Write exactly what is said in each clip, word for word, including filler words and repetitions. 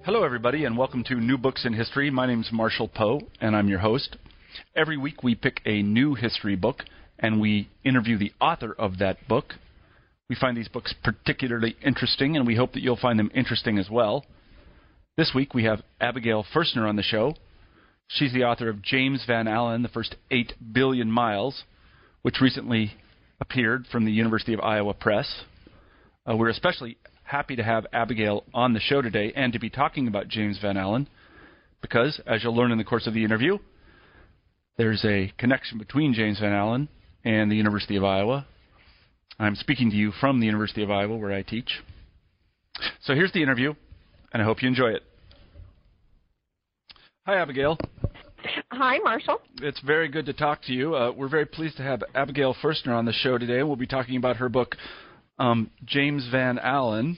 Hello, everybody, and welcome to New Books in History. My name is Marshall Poe, and I'm your host. Every week we pick a new history book, and we interview the author of that book. We find these books particularly interesting, and we hope that you'll find them interesting as well. This week we have Abigail Ferstner on the show. She's the author of James Van Allen, The First Eight Billion Miles, which recently appeared from the University of Iowa Press. Uh, we're especially happy to have Abigail on the show today and to be talking about James Van Allen because, as you'll learn in the course of the interview, there's a connection between James Van Allen and the University of Iowa. I'm speaking to you from the University of Iowa, where I teach. So here's the interview, and I hope you enjoy it. Hi, Abigail. Hi, Marshall. It's very good to talk to you. Uh, we're very pleased to have Abigail Ferstner on the show today. We'll be talking about her book, um, James Van Allen,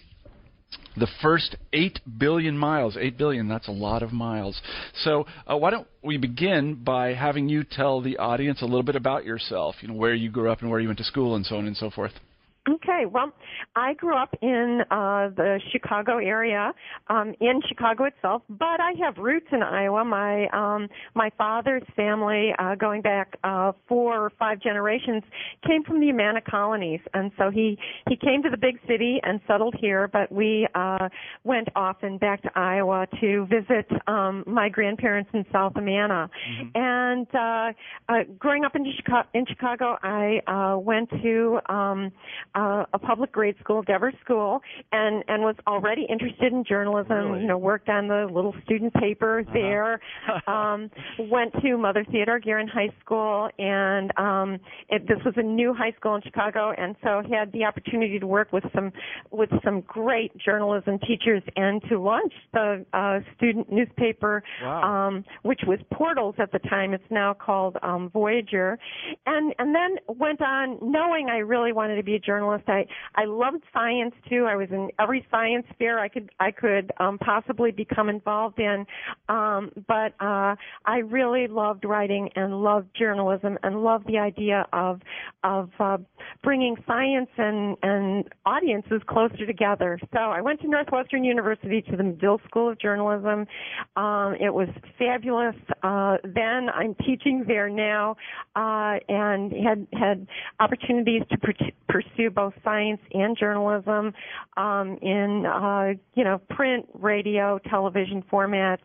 The First Eight Billion Miles. Eight billion, that's a lot of miles. So uh, why don't we begin by having you tell the audience a little bit about yourself, you know, where you grew up and where you went to school and so on and so forth. Okay, well, I grew up in uh, the Chicago area, um, in Chicago itself, but I have roots in Iowa. My um, my father's family, uh, going back uh, four or five generations, came from the Amana colonies, and so he, he came to the big city and settled here, but we uh, went often back to Iowa to visit um, my grandparents in South Amana. Mm-hmm. And uh, uh, growing up in Chicago, in Chicago I uh, went to um, Uh, a public grade school, Devers School, and, and was already interested in journalism, really? you know, worked on the little student paper uh-huh. there, um, went to Mother Theodore Guerin High School, and um, it, this was a new high school in Chicago, and so had the opportunity to work with some with some great journalism teachers and to launch the uh, student newspaper, wow. um, which was Portals at the time. It's now called um, Voyager, and, and then went on knowing I really wanted to be a journalist. I, I loved science too. I was in every science fair I could I could um, possibly become involved in, um, but uh, I really loved writing and loved journalism and loved the idea of of uh, bringing science and, and audiences closer together. So I went to Northwestern University to the Medill School of Journalism. Um, it was fabulous. Uh, then I'm teaching there now, uh, and had had opportunities to pr- pursue both science and journalism um, in, uh, you know, print, radio, television formats.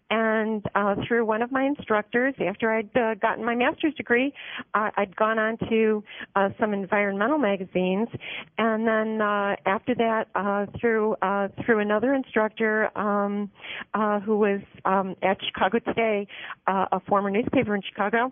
And uh, through one of my instructors, after I'd uh, gotten my master's degree, uh, I'd gone on to uh, some environmental magazines. And then uh, after that, uh, through uh, through another instructor um, uh, who was um, at Chicago Today, uh, a former newspaper in Chicago,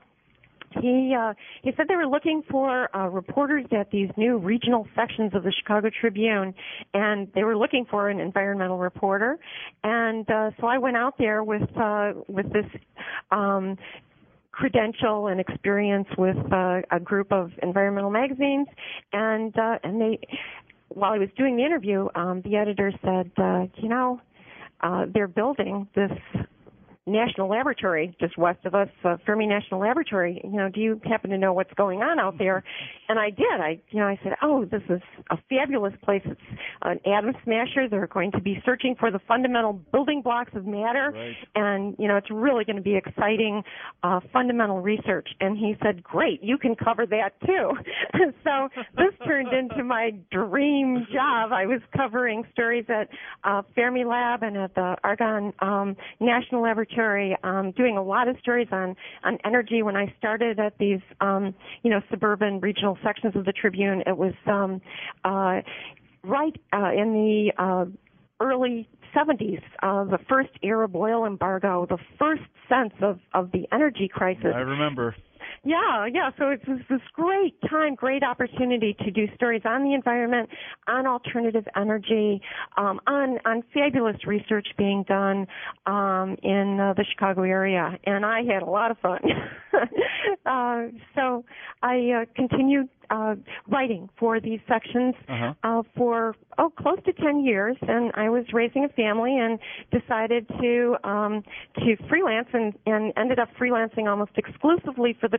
He uh, he said they were looking for uh, reporters at these new regional sections of the Chicago Tribune, and they were looking for an environmental reporter. And uh, so I went out there with uh, with this um, credential and experience with uh, a group of environmental magazines, and uh, and they, while I was doing the interview, um, the editor said, uh, you know, uh, they're building this national laboratory just west of us, uh, Fermi National Laboratory. You know, do you happen to know what's going on out there? And I did. I, you know, I said, oh, this is a fabulous place. It's an atom smasher. They're going to be searching for the fundamental building blocks of matter. Right. And, you know, it's really going to be exciting uh, fundamental research. And he said, great, you can cover that too. So this turned into my dream job. I was covering stories at uh, Fermilab and at the Argonne um, National Laboratory, Um, doing a lot of stories on, on energy. When I started at these, um, you know, suburban regional sections of the Tribune, it was um, uh, right uh, in the uh, early seventies, uh, the first Arab oil embargo, the first sense of, of the energy crisis. I remember. Yeah, yeah. So it's this great time, great opportunity to do stories on the environment, on alternative energy, um, on on fabulous research being done um, in uh, the Chicago area, and I had a lot of fun. uh, so I uh, continued uh, writing for these sections uh-huh. uh, for oh close to ten years, and I was raising a family and decided to um, to freelance and, and ended up freelancing almost exclusively for the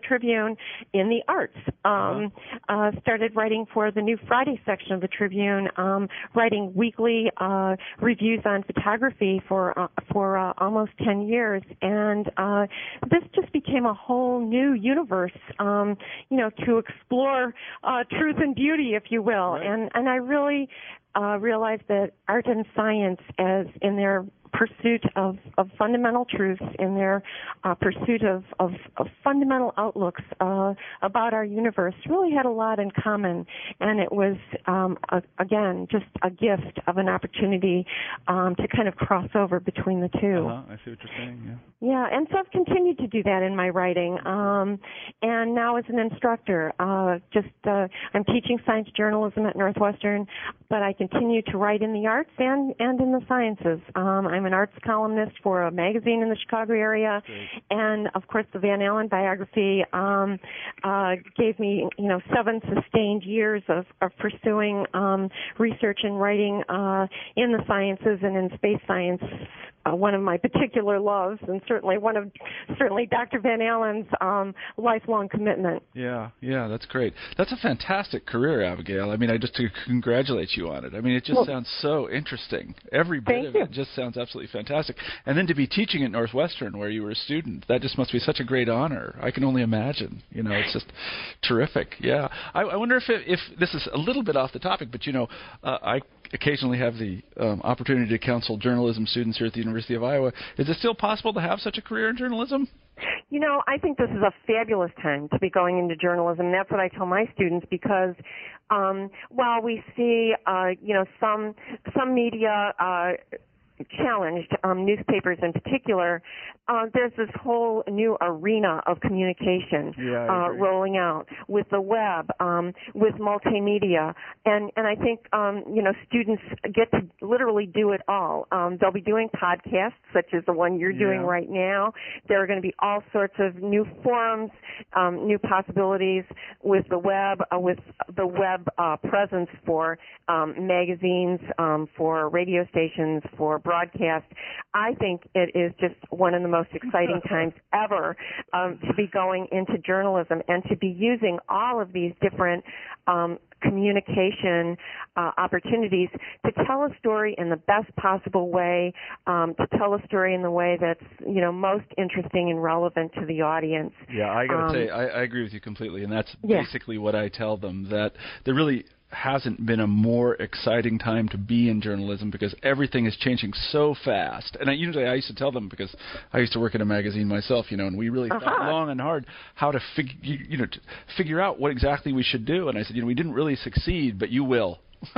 Tribune in the arts. Um, uh, started writing for the New Friday section of the Tribune, um, writing weekly uh, reviews on photography for uh, for uh, almost ten years, and uh, this just became a whole new universe, um, you know, to explore uh, truth and beauty, if you will. Right. And and I really uh, realized that art and science, as in their pursuit of, of fundamental truths, in their uh, pursuit of, of, of fundamental outlooks uh, about our universe, really had a lot in common. And it was, um, a, again, just a gift of an opportunity um, to kind of cross over between the two. Uh-huh. I see what you're saying, yeah. Yeah, and so I've continued to do that in my writing. Um, and now as an instructor, uh, just uh, I'm teaching science journalism at Northwestern, but I continue to write in the arts and, and in the sciences. Um, I'm an arts columnist for a magazine in the Chicago area, Great. and of course the Van Allen biography um, uh, gave me, you know, seven sustained years of, of pursuing um, research and writing uh, in the sciences and in space science. Uh, one of my particular loves, and certainly one of certainly Doctor Van Allen's um, lifelong commitment. Yeah, yeah, that's great. That's a fantastic career, Abigail. I mean, I just to congratulate you on it. I mean, it just well, sounds so interesting. Every bit of you. it just sounds absolutely fantastic. And then to be teaching at Northwestern, where you were a student, that just must be such a great honor. I can only imagine. You know, it's just terrific. Yeah. I, I wonder if it, if this is a little bit off the topic, but you know, uh, I occasionally have the um, opportunity to counsel journalism students here at the University of Iowa. Is it still possible to have such a career in journalism? You know, I think this is a fabulous time to be going into journalism. That's what I tell my students, because um, while we see, uh, you know, some some media uh, challenged, um, newspapers in particular, uh, there's this whole new arena of communication yeah, uh, rolling out with the web, um, with multimedia, and and I think um, you know, students get to literally do it all. Um, they'll be doing podcasts such as the one you're yeah. doing right now. There are going to be all sorts of new forums, um, new possibilities with the web, uh, with the web uh, presence for um, magazines, um, for radio stations, for broadcast. I think it is just one of the most exciting times ever um, to be going into journalism and to be using all of these different um, communication uh, opportunities to tell a story in the best possible way, um, to tell a story in the way that's, you know, most interesting and relevant to the audience. Yeah, I got to um, say, I, I agree with you completely, and that's yeah. basically what I tell them, that there really hasn't been a more exciting time to be in journalism, because everything is changing so fast. And I usually I used to tell them, because I used to work in a magazine myself, you know, and we really uh-huh. thought long and hard how to fig- you, you know to figure out what exactly we should do. And I said, you know, we didn't really succeed, but you will.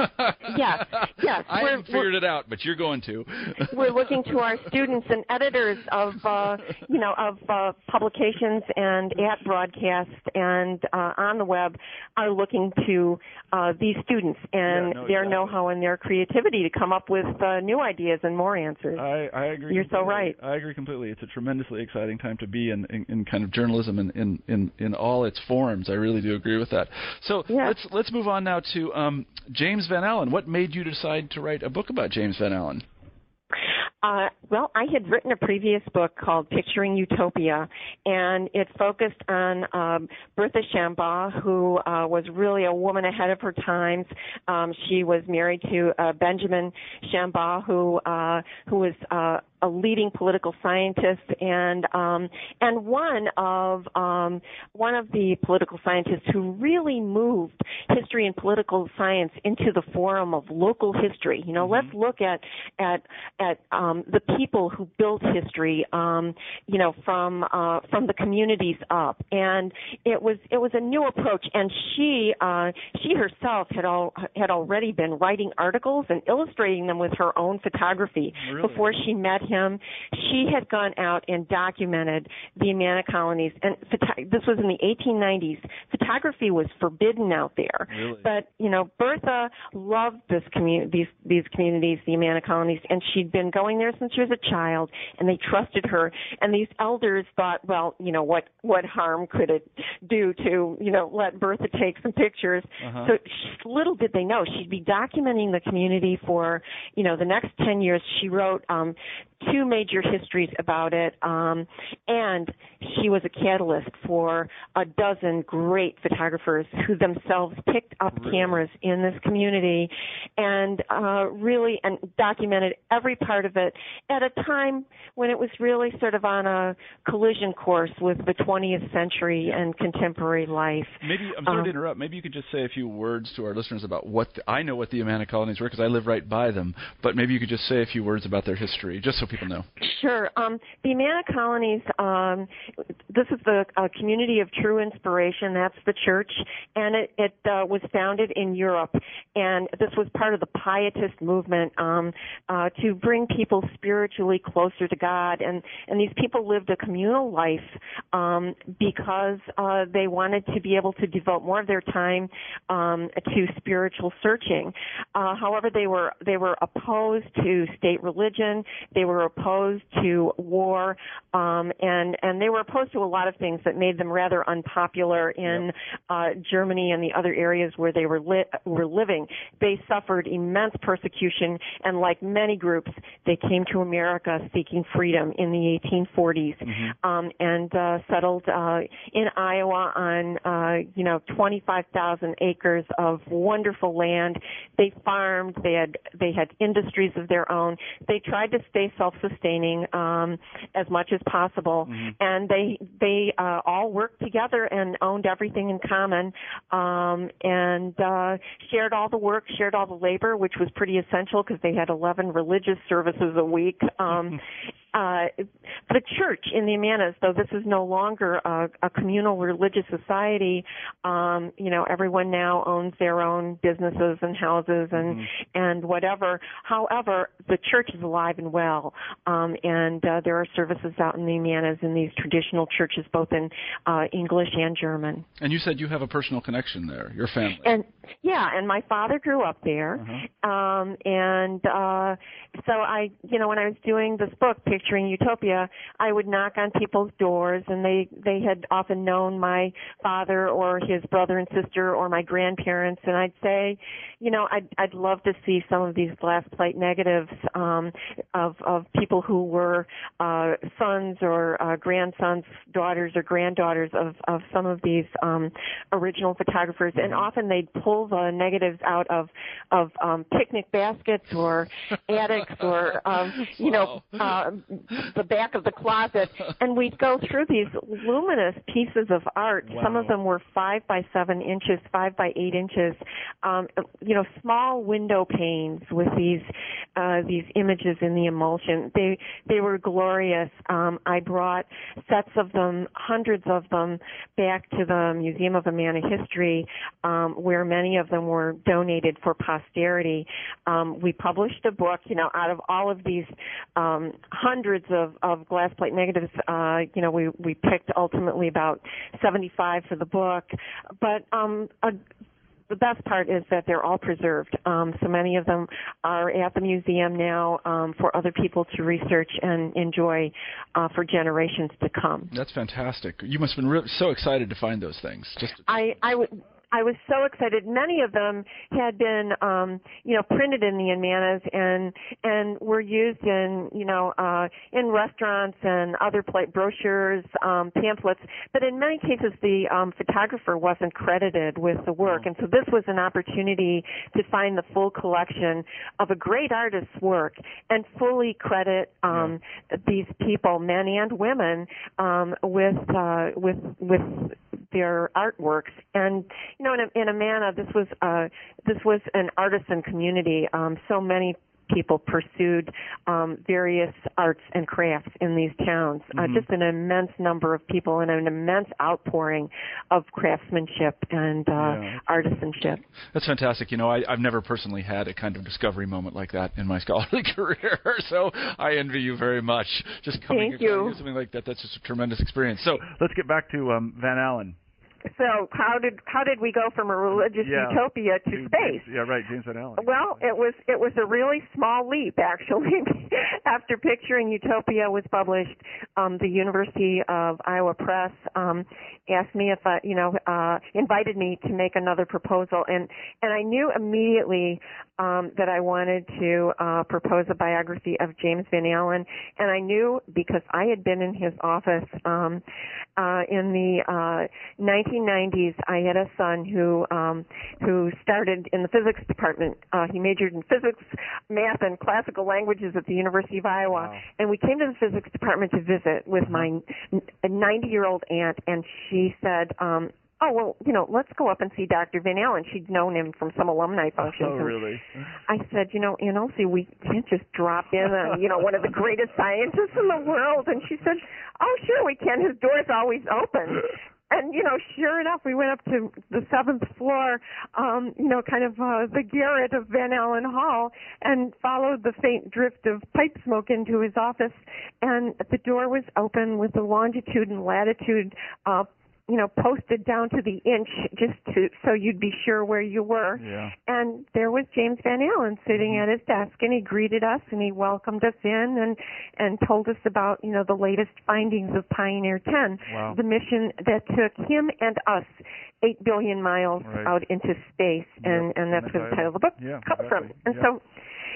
yes, yes. I we're, haven't figured it out, but you're going to. We're looking to our students and editors of, uh, you know, of uh, publications and at broadcast and uh, on the web are looking to uh, these students and yeah, no, their exactly. know-how and their creativity to come up with uh, new ideas and more answers. I, I agree. You're completely. so right. I agree completely. It's a tremendously exciting time to be in, in, in kind of journalism in, in, in, in all its forms. I really do agree with that. So yeah. let's let's move on now to um, James Van Allen. What made you decide to write a book about James Van Allen? Uh, well, I had written a previous book called Picturing Utopia, and it focused on um, Bertha Shambaugh, who uh, was really a woman ahead of her times. Um, she was married to uh, Benjamin Shambaugh, who uh, who was uh, a leading political scientist and um, and one of um, one of the political scientists who really moved history and political science into the forum of local history. You know, mm-hmm. let's look at at at um, the people who built history. Um, you know, from uh, from the communities up, and it was it was a new approach. And she uh, she herself had all had already been writing articles and illustrating them with her own photography really? before she met him. She had gone out and documented the Amana colonies, and photo- this was in the eighteen nineties. Photography was forbidden out there, really? But you know, Bertha loved this commu- these these communities, the Amana colonies, and she'd been going there since she was a child, and they trusted her. And these elders thought, well, you know, what what harm could it do to, you know, let Bertha take some pictures? Uh-huh. So she, little did they know she'd be documenting the community for, you know, the next ten years. She wrote um, two major histories about it, um, and she was a catalyst for a dozen great photographers who themselves picked up really? cameras in this community and uh, really and documented every part of it at a time when it was really sort of on a collision course with the twentieth century and contemporary life. Maybe I'm sorry um, to interrupt. Maybe you could just say a few words to our listeners about what the, I know what the Amana colonies were because I live right by them. But maybe you could just say a few words about their history, just so people know. Sure. Um, the Amana colonies. Um, this is the uh, community of true inspiration. That's the church, and it, it uh, was founded in Europe. And this was part of the Pietist movement um, uh, to bring people spiritually closer to God. And and these people lived a communal life um, because uh, they wanted to be able to devote more of their time um, to spiritual searching. Uh, however, they were they were opposed to state religion. They were opposed to war, um, and and they were opposed to a lot of things that made them rather unpopular in yep. uh, Germany and the other areas where they were li- were living. They suffered immense persecution, and like many groups, they came to America seeking freedom in the eighteen forties, mm-hmm. um, and uh, settled uh, in Iowa on uh, you know twenty-five thousand acres of wonderful land. They farmed. They had they had industries of their own. They tried to stay self-sustaining um, as much as possible, mm-hmm. and they they uh, all worked together and owned everything in common, um, and uh, shared all the work, shared all the labor, which was pretty essential because they had eleven religious services a week. Um, Uh, the church in the Amanas, though this is no longer a, a communal religious society, um, you know, everyone now owns their own businesses and houses and mm-hmm. and whatever. However, the church is alive and well, um, and uh, there are services out in the Amanas in these traditional churches, both in uh, English and German. And you said you have a personal connection there, your family. And yeah, and my father grew up there, uh-huh. um, and uh, so I, you know, when I was doing this book, Picturing Utopia, I would knock on people's doors, and they they had often known my father or his brother and sister or my grandparents, and I'd say, you know, I'd I'd love to see some of these glass plate negatives um, of of people who were uh, sons or uh, grandsons, daughters or granddaughters of of some of these um, original photographers, mm-hmm. and often they'd pull the negatives out of of um, picnic baskets or attics or um, you know. Uh, the back of the closet, and we'd go through these luminous pieces of art. Wow. Some of them were five by seven inches, five by eight inches, um, you know, small window panes with these uh, these images in the emulsion. They they were glorious. Um, I brought sets of them, hundreds of them, back to the Museum of Amana History, um, where many of them were donated for posterity. Um, we published a book, you know, out of all of these um, hundreds of, of glass plate negatives. Uh, you know, we, we picked ultimately about seventy-five for the book. But um, a, the best part is that they're all preserved. Um, so many of them are at the museum now um, for other people to research and enjoy uh, for generations to come. That's fantastic. You must have been really, so excited to find those things. Just I, I would. I was so excited. Many of them had been, um, you know, printed in the Amanas and and were used in, you know, uh, in restaurants and other plate brochures, um, pamphlets. But in many cases, the um, photographer wasn't credited with the work, oh. and so this was an opportunity to find the full collection of a great artist's work and fully credit um, yeah. these people, men and women, um, with uh, with with their artworks. And you know, in, in Amana, this was uh, this was an artisan community. Um, so many people pursued um, various arts and crafts in these towns. Mm-hmm. Uh, just an immense number of people and an immense outpouring of craftsmanship and uh, yeah. artisanship. That's fantastic. You know, I, I've never personally had a kind of discovery moment like that in my scholarly career, so I envy you very much. Just coming Thank you. something like that, that's just a tremendous experience. So let's get back to um, Van Allen. So how did how did we go from a religious yeah. utopia to James, space? Yeah, right, James Van Allen. Well, it was it was a really small leap, actually. After Picturing Utopia was published, um, the University of Iowa Press um, asked me if I, you know, uh, invited me to make another proposal, and and I knew immediately um, that I wanted to uh, propose a biography of James Van Allen, and I knew because I had been in his office um, uh, in the uh, nineteen nineties. I had a son who um, who started in the physics department. Uh, he majored in physics, math, and classical languages at the University of Iowa. Wow. And we came to the physics department to visit with my ninety-year-old aunt, and she said, um, oh, well, you know, let's go up and see Doctor Van Allen. She'd known him from some alumni functions. Oh, really? I said, you know, Aunt Elsie, we can't just drop in on, you know, one of the greatest scientists in the world. And she said, oh, sure we can. His door's always open. And, you know, sure enough, we went up to the seventh floor, um, you know, kind of uh, the garret of Van Allen Hall, and followed the faint drift of pipe smoke into his office. And the door was open with the longitude and latitude uh you know, posted down to the inch just to so you'd be sure where you were. Yeah. And there was James Van Allen sitting mm-hmm. at his desk, and he greeted us, and he welcomed us in and and told us about, you know, the latest findings of Pioneer ten, wow. the mission that took him and us eight billion miles right. out into space, yep. and, and that's where the title of the book yeah, comes exactly. from. And yeah. so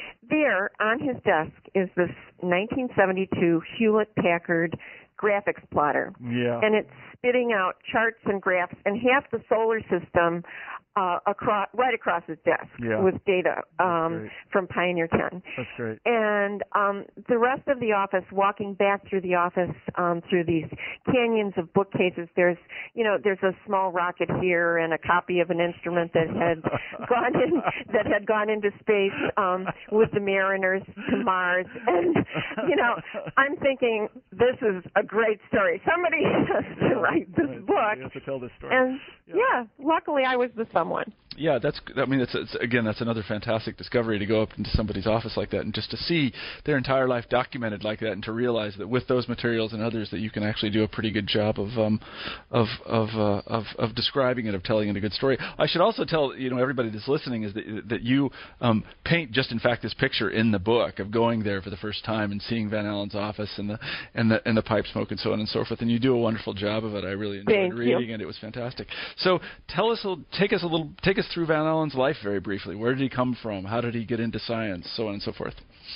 there on his desk is this nineteen seventy-two Hewlett-Packard graphics plotter. Yeah. And it's spitting out charts and graphs, and half the solar system uh, across, right across his desk yeah. with data um, from Pioneer ten. That's great. And um, the rest of the office, walking back through the office um, through these canyons of bookcases, there's, you know, there's a small rocket here and a copy of an instrument that had gone in, that had gone into space um, with the Mariners to Mars. And, you know, I'm thinking, this is a great story. Somebody has to write this book. You have to tell this story. And, yeah, yeah luckily I was the someone. Yeah, that's. I mean, it's, it's again, that's another fantastic discovery to go up into somebody's office like that and just to see their entire life documented like that, and to realize that with those materials and others that you can actually do a pretty good job of um, of of, uh, of of describing it, of telling it a good story. I should also tell you know everybody that's listening is that that you um, paint just in fact this picture in the book of going there for the first time and seeing Van Allen's office and the and the and the pipe smoke and so on and so forth. And you do a wonderful job of it. I really enjoyed Thank reading you. it. It was fantastic. So tell us, a, take us a little, take us through Van Allen's life very briefly. Where did he come from? How did he get into science? So on and so forth.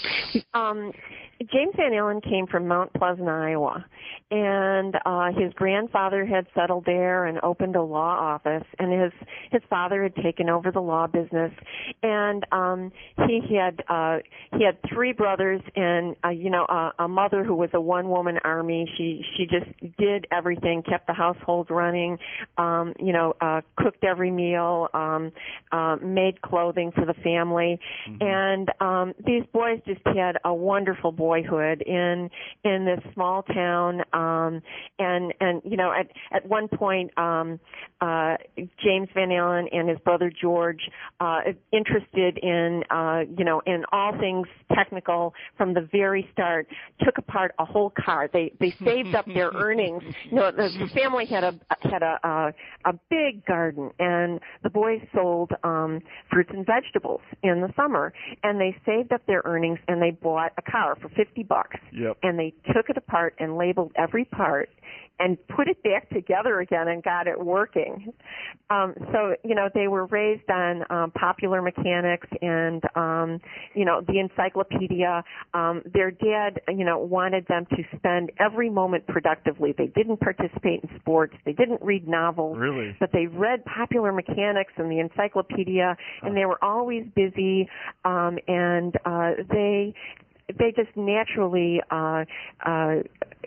Um, James Van Allen came from Mount Pleasant, Iowa, and uh, his grandfather had settled there and opened a law office, and his his father had taken over the law business, and um, he had uh, he had three brothers and uh, you know uh, a mother who was a one woman army. She she just did everything, kept the household running, um, you know, uh, cooked every meal, um, uh, made clothing for the family, mm-hmm. and um, these boys just had a wonderful boyhood in in this small town, um, and and you know at at one point um, uh, James Van Allen and his brother George, uh, interested in uh, you know in all things technical from the very start, took apart a whole car. They they saved up their earnings. You know, the, the family had a had a a, a big garden, and the boys sold um, fruits and vegetables in the summer, and they saved up their earnings and they bought a car for fifty bucks. Yep. And they took it apart and labeled every part and put it back together again and got it working. Um, so, you know, they were raised on um, popular mechanics and, um, you know, the encyclopedia. Um, their dad, you know, wanted them to spend every moment productively. They didn't participate in sports. They didn't read novels. Really? But they read popular mechanics and the encyclopedia, huh. and they were always busy, um, and uh, they they just naturally uh, uh,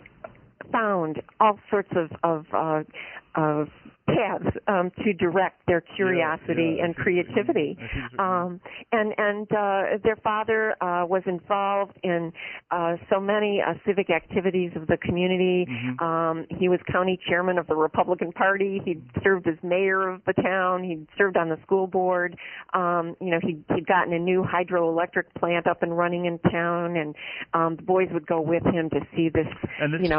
found all sorts of of, uh, of paths um, to direct their curiosity yeah, yeah. and creativity. Um, and and uh, their father uh, was involved in uh, so many uh, civic activities of the community. Mm-hmm. Um, he was county chairman of the Republican Party. He served as mayor of the town. He served on the school board. Um, you know, he he'd gotten a new hydroelectric plant up and running in town, and um, the boys would go with him to see this, and this you know,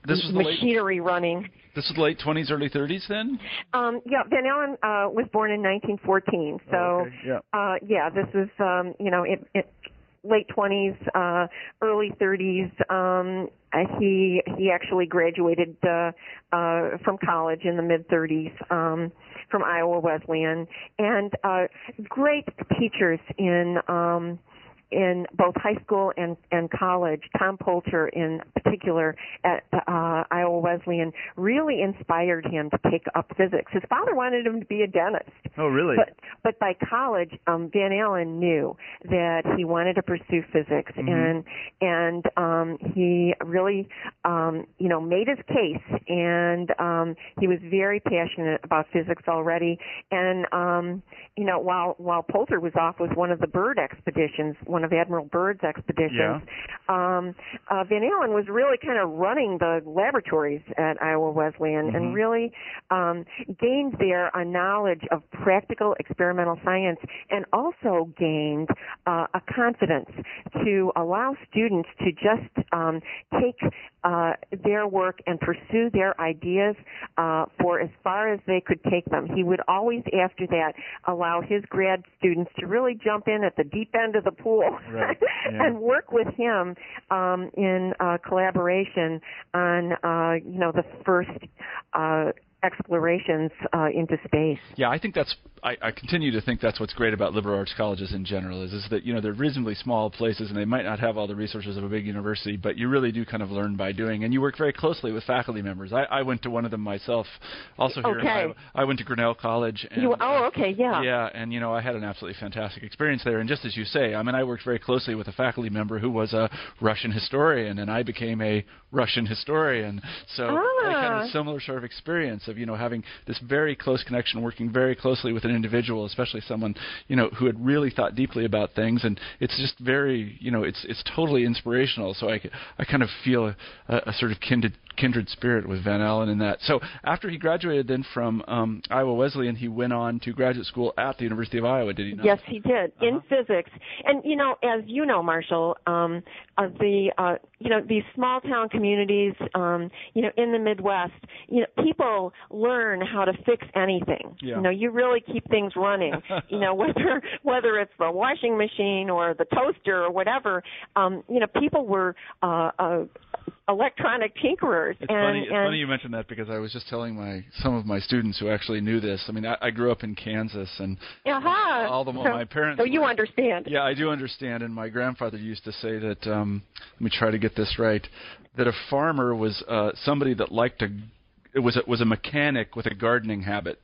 this was the machinery late, running. This was the late twenties, early thirties then? Um, yeah, Van Allen uh, was born in nineteen fourteen. So, oh, okay. yeah. Uh, yeah, this is, um, you know, it, it, late twenties, uh, early thirties. Um, he he actually graduated uh, uh, from college in the mid thirties um, from Iowa Wesleyan, and uh, great teachers in um, in both high school and, and college. Tom Poulter, in particular, at uh, Iowa Wesleyan, really inspired him to take up physics. His father wanted him to be a dentist. Oh, really? But, but by college, um, Van Allen knew that he wanted to pursue physics, mm-hmm. and and um, he really, um, you know, made his case. And um, he was very passionate about physics already. And um, you know, while while Poulter was off with one of the Byrd expeditions, one of Admiral Byrd's expeditions, yeah. um, uh, Van Allen was really kind of running the laboratories at Iowa Wesleyan, mm-hmm. and really um, gained there a knowledge of practical experimental science, and also gained uh, a confidence to allow students to just um, take uh, their work and pursue their ideas uh, for as far as they could take them. He would always, after that, allow his grad students to really jump in at the deep end of the pool, right. yeah. and work with him um, in uh, collaboration on, uh, you know, the first uh, explorations uh, into space. Yeah, I think that's. I, I continue to think that's what's great about liberal arts colleges in general. Is is that you know they're reasonably small places and they might not have all the resources of a big university, but you really do kind of learn by doing, and you work very closely with faculty members. I, I went to one of them myself, also here. Okay. In Iowa. I went to Grinnell College. And, you, oh, okay, yeah. Yeah, and you know I had an absolutely fantastic experience there. And just as you say, I mean I worked very closely with a faculty member who was a Russian historian, and I became a Russian historian. So ah. I had a similar sort of experience of you know having this very close connection, working very closely with an individual, especially someone you know who had really thought deeply about things, and it's just very you know it's it's totally inspirational. So I, I kind of feel a, a sort of kindred kindred spirit with Van Allen in that. So after he graduated then from um, Iowa Wesleyan, he went on to graduate school at the University of Iowa. Did he not? Yes, he did, uh-huh. in physics. And you know, as you know, Marshall, um, uh, the uh, you know these small town communities, um, you know, in the Midwest, you know, people learn how to fix anything. Yeah. You know, you really keep things running. you know, whether whether it's the washing machine or the toaster or whatever. Um, you know, people were uh, uh, electronic tinkerers. It's, and, funny, it's and funny you mentioned that because I was just telling my some of my students who actually knew this. I mean, I, I grew up in Kansas, and uh-huh. all the so, my parents. So you were, understand. Yeah, I do understand. And my grandfather used to say that. Um, let me try to get this right. That a farmer was uh, somebody that liked to. It was a, was a mechanic with a gardening habit.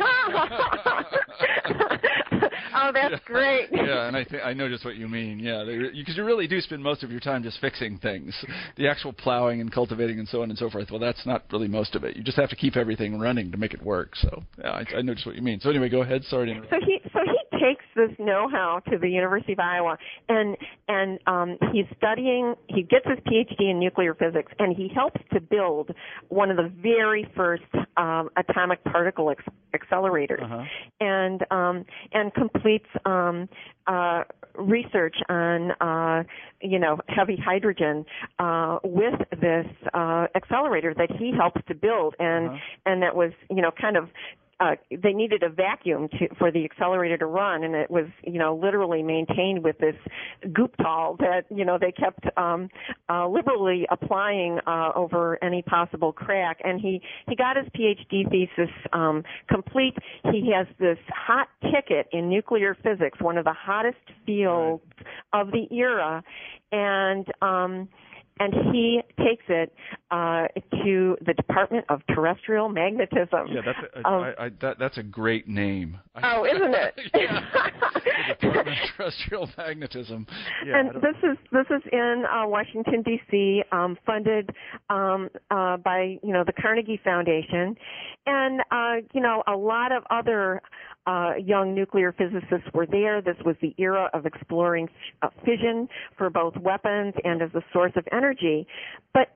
Oh, that's yeah. great. Yeah, and I think I know just what you mean. Yeah, because you really do spend most of your time just fixing things, the actual plowing and cultivating and so on and so forth. Well, that's not really most of it. You just have to keep everything running to make it work. So, yeah, I, I know just what you mean. So anyway, go ahead. Sorry to interrupt. So he so he takes this know-how to the University of Iowa, and and um, he's studying. He gets his P H D in nuclear physics, and he helps to build one of the very first um, atomic particle ex- accelerators, uh-huh. and um, and completes um, uh, research on uh, you know heavy hydrogen uh, with this uh, accelerator that he helps to build, and uh-huh. and that was you know kind of. Uh, they needed a vacuum to, for the accelerator to run, and it was, you know, literally maintained with this goop towel that, you know, they kept um, uh, liberally applying uh, over any possible crack. And he, he got his P H D thesis um, complete. He has this hot ticket in nuclear physics, one of the hottest fields right. of the era, and um, and he takes it uh, to the Department of Terrestrial Magnetism. Yeah, that's a, um, I, I, that, that's a great name. Oh, isn't it? Yeah. The Department of Terrestrial Magnetism. Yeah, and this is this is in uh, Washington D C, um, funded um, uh, by you know the Carnegie Foundation, and uh, you know a lot of other uh, young nuclear physicists were there. This was the era of exploring uh, fission for both weapons and as a source of energy. But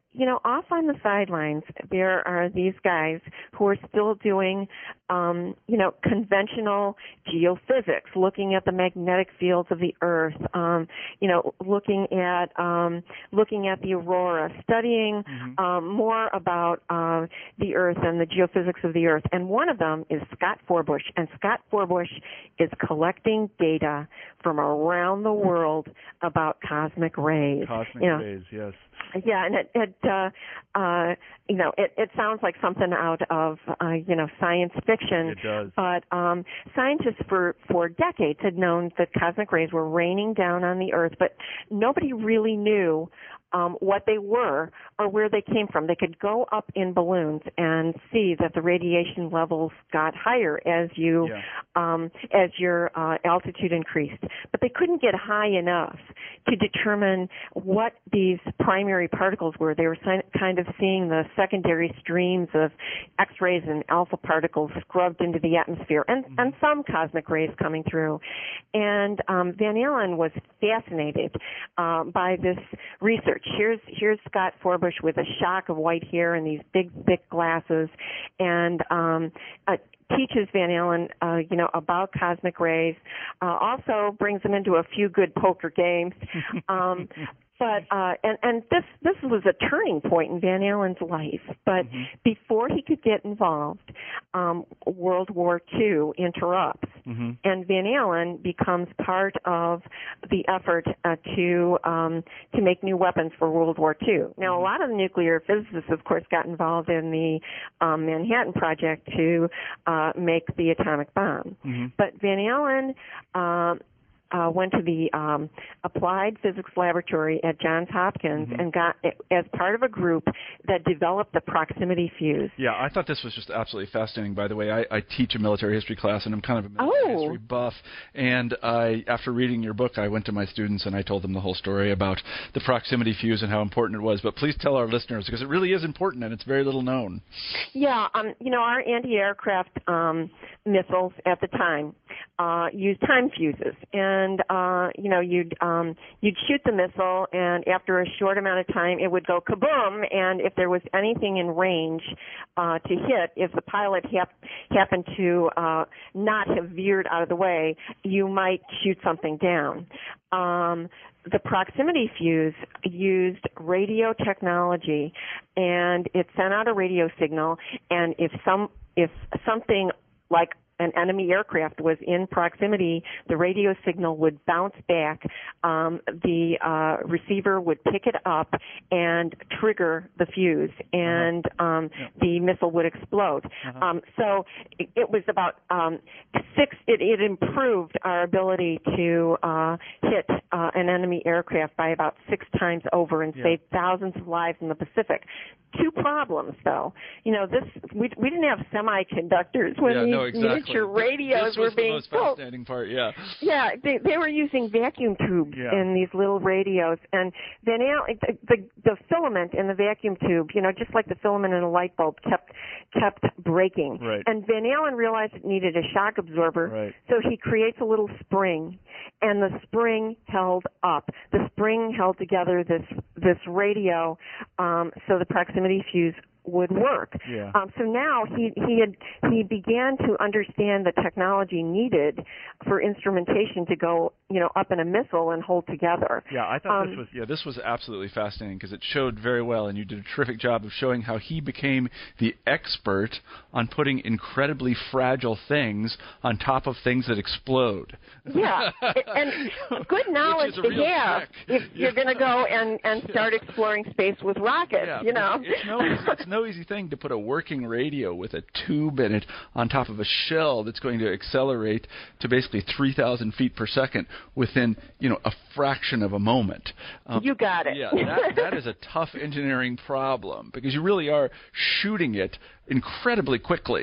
you know, off on the sidelines, there are these guys who are still doing, um, you know, conventional geophysics, looking at the magnetic fields of the Earth, um, you know, looking at um, looking at the aurora, studying mm-hmm. um, more about uh, the Earth and the geophysics of the Earth. And one of them is Scott Forbush, and Scott Forbush is collecting data from around the world about cosmic rays. Cosmic you know, rays, yes. Yeah, and it, it uh, uh, you know, it, it sounds like something out of, uh, you know, science fiction. It does. But um, scientists for, for decades had known that cosmic rays were raining down on the Earth, but nobody really knew um, what they were or where they came from. They could go up in balloons and see that the radiation levels got higher as you, yeah. um, as your uh, altitude increased, but they couldn't get high enough to determine what these primary particles were. They were kind of seeing the secondary streams of X-rays and alpha particles scrubbed into the atmosphere, and, mm-hmm. and some cosmic rays coming through. And um, Van Allen was fascinated uh, by this research. Here's here's Scott Forbush with a shock of white hair and these big, thick glasses, and um, uh, teaches Van Allen, uh, you know, about cosmic rays. Uh, also brings him into a few good poker games. Um, But uh, and and this this was a turning point in Van Allen's life. But mm-hmm. before he could get involved, um, World War Two interrupts, mm-hmm. and Van Allen becomes part of the effort uh, to um, to make new weapons for World War Two. Now, mm-hmm. a lot of the nuclear physicists, of course, got involved in the um, Manhattan Project to uh, make the atomic bomb. Mm-hmm. But Van Allen. Uh, Uh, went to the um, Applied Physics Laboratory at Johns Hopkins mm-hmm. and got as part of a group that developed the proximity fuse. Yeah, I thought this was just absolutely fascinating. By the way, I, I teach a military history class, and I'm kind of a military oh. history buff. And I, after reading your book, I went to my students and I told them the whole story about the proximity fuse and how important it was. But please tell our listeners, because it really is important and it's very little known. Yeah, um, you know, our anti-aircraft um, missiles at the time uh, used time fuses, and And, uh, you know, you'd, um, you'd shoot the missile, and after a short amount of time, it would go kaboom, and if there was anything in range uh, to hit, if the pilot hap- happened to uh, not have veered out of the way, you might shoot something down. Um, the proximity fuse used radio technology, and it sent out a radio signal, and if some, if something like an enemy aircraft was in proximity, the radio signal would bounce back. Um, the uh, receiver would pick it up and trigger the fuse, and um, yeah. the missile would explode. Uh-huh. Um, so it, it was about um, six. It, it improved our ability to uh, hit uh, an enemy aircraft by about six times over and yeah. save thousands of lives in the Pacific. Two problems, though. You know, this we we didn't have semiconductors when yeah, these no, exactly. miniature radios this was were being the most built. Fascinating part, yeah. Yeah, they, they were using vacuum tubes yeah. in these little radios, and Van Allen, the, the the filament in the vacuum tube, you know, just like the filament in a light bulb, kept kept breaking. Right. And Van Allen realized it needed a shock absorber, right. so he creates a little spring, and the spring held up. The spring held together this this radio, um, so the proximity fuse would work. Yeah. Um, so now he he had he began to understand the technology needed for instrumentation to go, you know, up in a missile and hold together. Yeah, I thought um, this was yeah this was absolutely fascinating because it showed very well, and you did a terrific job of showing how he became the expert on putting incredibly fragile things on top of things that explode. Yeah, and good knowledge to have if you're going to go and and start exploring space with rockets. Yeah, you know, it's no it's no easy thing to put a working radio with a tube in it on top of a shell that's going to accelerate to basically three thousand feet per second within, you know, a fraction of a moment. Um, you got it. Yeah, that, that is a tough engineering problem because you really are shooting it incredibly quickly,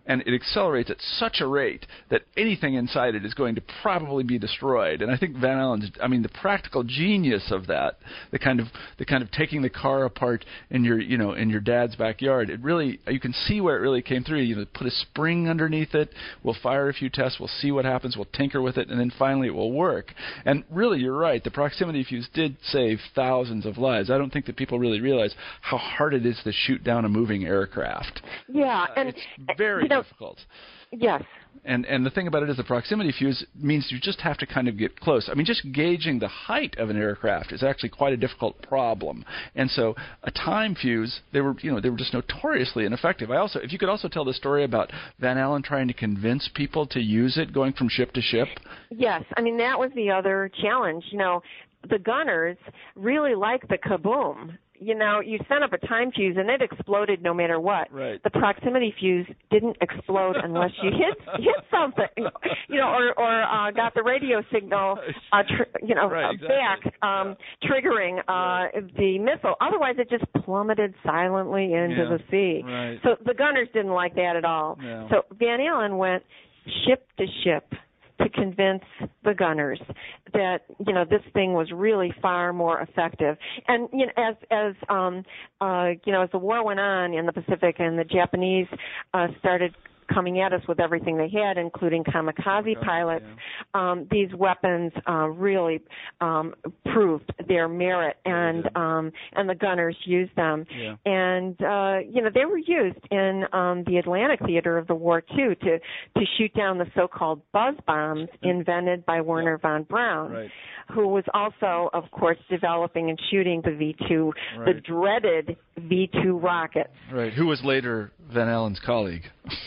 and it accelerates at such a rate that anything inside it is going to probably be destroyed. And I think Van Allen's, I mean, the practical genius of that, the kind of the kind of taking the car apart in your, you know, in your dad's backyard, it really, you can see where it really came through. You know, put a spring underneath it, we'll fire a few tests, we'll see what happens, we'll tinker with it, and then finally it will work. And really, you're right, the proximity fuse did save thousands of lives. I don't think that people really realize how hard it is to shoot down a moving aircraft. Yeah, uh, and it's very you know, difficult. Yes. And and the thing about it is the proximity fuse means you just have to kind of get close. I mean, just gauging the height of an aircraft is actually quite a difficult problem. And so a time fuse, they were, you know, they were just notoriously ineffective. I also, if you could also tell the story about Van Allen trying to convince people to use it, going from ship to ship. Yes, I mean that was the other challenge. You know, the gunners really liked the kaboom. You know, you sent up a time fuse and it exploded no matter what. Right. The proximity fuse didn't explode unless you hit hit something, you know, or or uh, got the radio signal, uh, tr- you know, right, uh, exactly. back, um, yeah. triggering uh, right. the missile. Otherwise, it just plummeted silently into yeah. the sea. Right. So the gunners didn't like that at all. No. So Van Allen went ship to ship to convince the gunners that, you know, this thing was really far more effective. And, you know, as, as, um, uh, you know, as the war went on in the Pacific and the Japanese, uh, started coming at us with everything they had, including kamikaze Okay, pilots, yeah. um, these weapons uh, really um, proved their merit, and um, and the gunners used them. Yeah. And uh, you know, they were used in um, the Atlantic theater of the war too, to to shoot down the so-called buzz bombs invented by Werner von Braun, Right. who was also, of course, developing and shooting the V two, Right. the dreaded V two rockets. Right. Who was later Van Allen's colleague?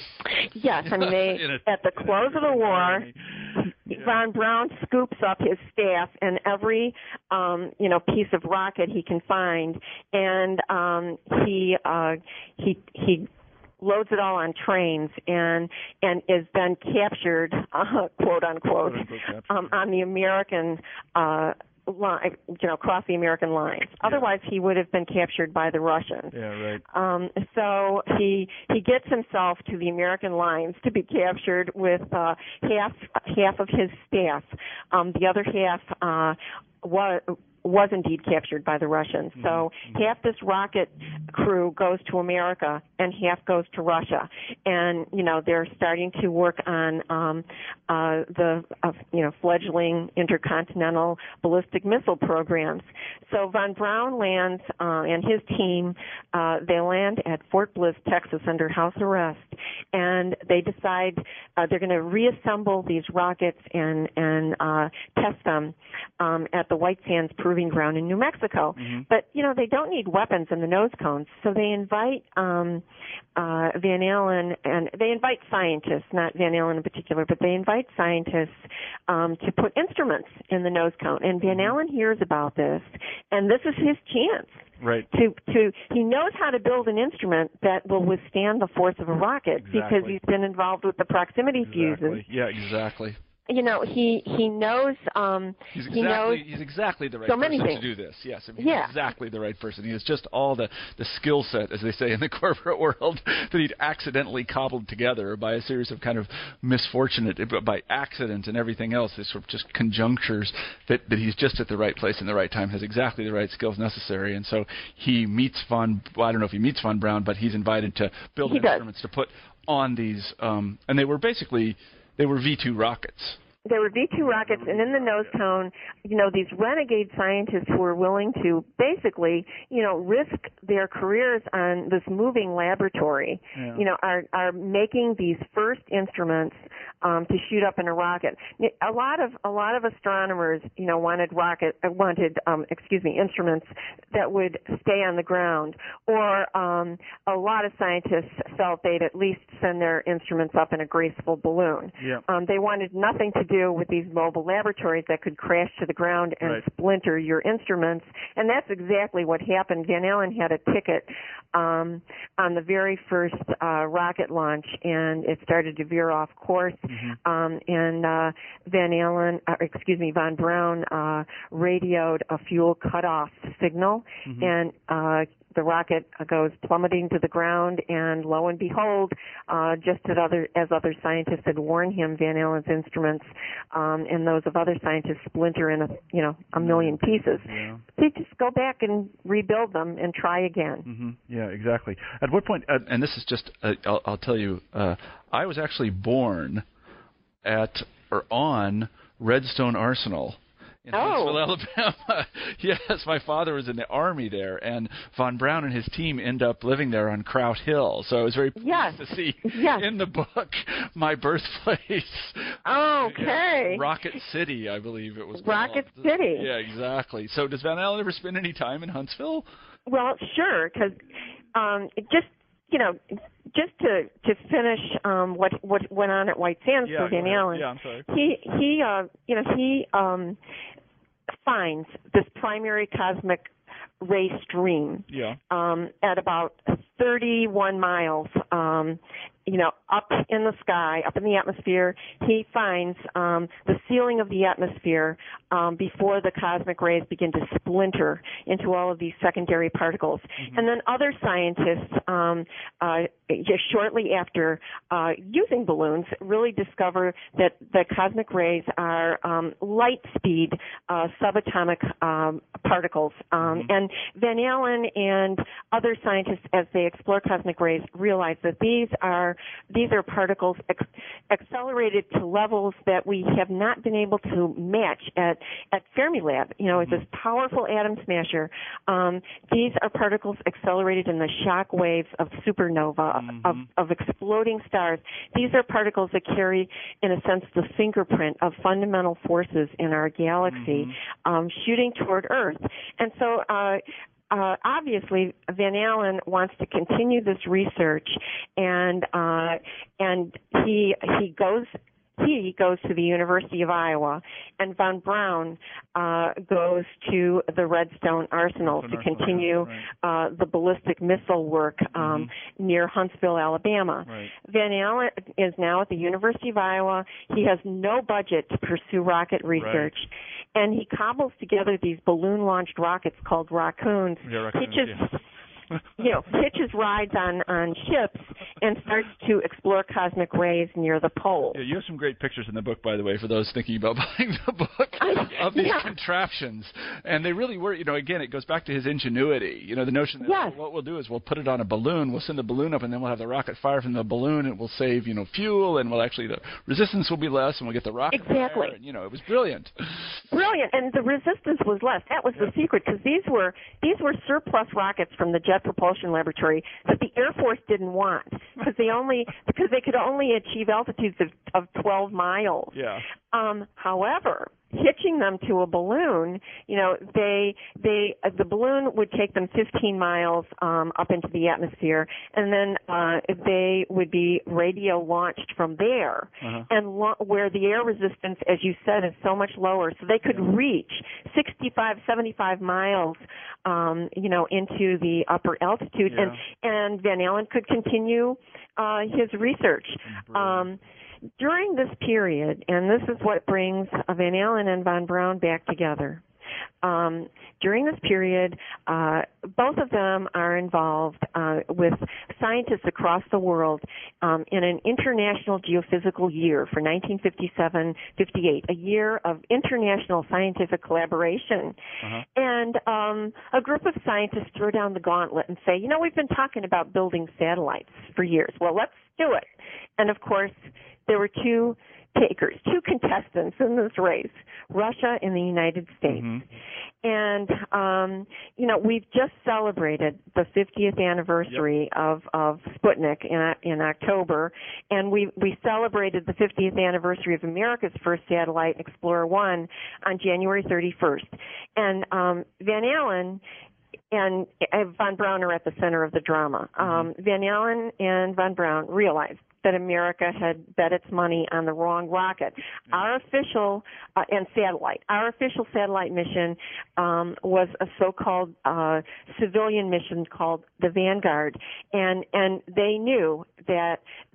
Yes, I mean, they, a, at the close of the war, yeah. Von Braun scoops up his staff and every, um, you know, piece of rocket he can find, and um, he uh, he he loads it all on trains and and is then captured, uh, quote unquote, um, on the American. Uh, line, you know, across the American lines. Yeah. Otherwise, he would have been captured by the Russians. Yeah, right. Um, so he he gets himself to the American lines to be captured with uh, half half of his staff. Um, the other half uh, was. was indeed captured by the Russians. So mm-hmm. half this rocket crew goes to America and half goes to Russia. And, you know, they're starting to work on um, uh, the, uh, you know, fledgling intercontinental ballistic missile programs. So Von Braun lands uh, and his team, uh, they land at Fort Bliss, Texas under house arrest. And they decide uh, they're going to reassemble these rockets and, and uh, test them um, at the White Sands Proving Ground in New Mexico. Mm-hmm. But, you know, they don't need weapons in the nose cones, so they invite um, uh, Van Allen, and they invite scientists, not Van Allen in particular, but they invite scientists um, to put instruments in the nose cone. And Van Allen hears about this, and this is his chance. Right. To, to, he knows how to build an instrument that will withstand the force of a rocket exactly. because he's been involved with the proximity exactly. fuses. Yeah, exactly. You know, he he knows. Um, he's exactly he knows he's exactly the right so many person things. to do this. Yes, I mean, yeah. he's exactly the right person. He has just all the the skill set, as they say in the corporate world, that he'd accidentally cobbled together by a series of kind of misfortunate, by accident and everything else. This sort of just conjunctures that that he's just at the right place in the right time, has exactly the right skills necessary, and so he meets von. Well, I don't know if he meets von Braun, but he's invited to build he instruments does. to put on these, um, and they were basically. They were V two rockets. There were V two rockets, and in the nose cone, you know, these renegade scientists who were willing to basically, you know, risk their careers on this moving laboratory, yeah. you know, are are making these first instruments um, to shoot up in a rocket. A lot of a lot of astronomers, you know, wanted rocket wanted, um, excuse me, instruments that would stay on the ground, or um, a lot of scientists felt they'd at least send their instruments up in a graceful balloon. Yeah. Um, they wanted nothing to do with these mobile laboratories that could crash to the ground and right. splinter your instruments, and that's exactly what happened. Van Allen had a ticket um, on the very first uh, rocket launch, and it started to veer off course, mm-hmm. um, and uh, Van Allen, uh, excuse me, Von Braun uh, radioed a fuel cutoff signal, mm-hmm. and uh, the rocket goes plummeting to the ground, and lo and behold, uh, just as other, as other scientists had warned him, Van Allen's instruments um, and those of other scientists splinter in a, you know, a million pieces. Yeah. They just go back and rebuild them and try again. Mm-hmm. Yeah, exactly. At what point, uh, and this is just, uh, I'll, I'll tell you, uh, I was actually born at or on Redstone Arsenal in Oh. Huntsville, Alabama. Yes, my father was in the Army there, and Von Braun and his team end up living there on Kraut Hill. So I was very pleased Yes. to see Yes. in the book my birthplace. Okay. Yeah, Rocket City, I believe it was called. Rocket City. Yeah, exactly. So does Van Allen ever spend any time in Huntsville? Well, sure, because um, it just you know, just to to finish um, what what went on at White Sands yeah, for Van go ahead. Allen. Yeah, I'm sorry. He he uh, you know he um, finds this primary cosmic ray stream Yeah. um, at about thirty-one miles. Um, you know, up in the sky, up in the atmosphere, he finds um, the ceiling of the atmosphere um, before the cosmic rays begin to splinter into all of these secondary particles. Mm-hmm. And then other scientists, um, uh, just shortly after uh, using balloons, really discover that the cosmic rays are um, light speed uh, subatomic um, particles. Um, Mm-hmm. And Van Allen and other scientists, as they explore cosmic rays, realize that these are These are particles ex- accelerated to levels that we have not been able to match at, at Fermilab. You know, mm-hmm. it's this powerful atom smasher. Um, these are particles accelerated in the shock waves of supernova, mm-hmm. of, of exploding stars. These are particles that carry, in a sense, the fingerprint of fundamental forces in our galaxy mm-hmm. um, shooting toward Earth. And so uh, Uh, obviously, Van Allen wants to continue this research, and uh, and he he goes he goes to the University of Iowa, and Von Braun uh, goes to the Redstone Arsenal Redstone to continue Arsenal, right. uh, the ballistic missile work um, mm-hmm. near Huntsville, Alabama. Right. Van Allen is now at the University of Iowa. He has no budget to pursue rocket research. Right. And he cobbles together these balloon-launched rockets called Raccoons, yeah, raccoons pitches, yeah. you know, pitches rides on, on ships, and starts to explore cosmic rays near the pole. Yeah, you have some great pictures in the book, by the way, for those thinking about buying the book, of these yeah. contraptions. And they really were, you know, again, it goes back to his ingenuity. You know, the notion that yes. well, what we'll do is we'll put it on a balloon, we'll send the balloon up, and then we'll have the rocket fire from the balloon, and it will save, you know, fuel, and we'll actually, the resistance will be less, and we'll get the rocket exactly. fire. And, you know, it was brilliant. Brilliant, and the resistance was less. That was the secret, because these were these were surplus rockets from the Jet Propulsion Laboratory that the Air Force didn't want, because they only because they could only achieve altitudes of, of twelve miles. Yeah. Um, however, hitching them to a balloon, you know, they they uh, the balloon would take them fifteen miles um, up into the atmosphere, and then uh, they would be radio launched from there, uh-huh. and lo- where the air resistance, as you said, is so much lower, so they could reach sixty-five, seventy-five miles, um, you know, into the upper altitude, yeah. and and Van Allen could continue uh, his research. Um, During this period, and this is what brings Van Allen and Von Braun back together, um, during this period, uh, both of them are involved uh, with scientists across the world um, in an international geophysical year for nineteen fifty-seven fifty-eight, a year of international scientific collaboration. Uh-huh. And um, a group of scientists throw down the gauntlet and say, you know, we've been talking about building satellites for years. Well, let's do it. And, of course, there were two takers, two contestants in this race, Russia and the United States. Mm-hmm. And, um, you know, we've just celebrated the fiftieth anniversary yep. of, of Sputnik in, in October, and we, we celebrated the fiftieth anniversary of America's first satellite, Explorer one, on January thirty-first. And um, Van Allen and Von Braun are at the center of the drama. Mm-hmm. Um, Van Allen and Von Braun realized that America had bet its money on the wrong rocket. Mm-hmm. Our official, uh, and satellite, our official satellite mission um, was a so-called uh, civilian mission called the Vanguard, and, and they knew that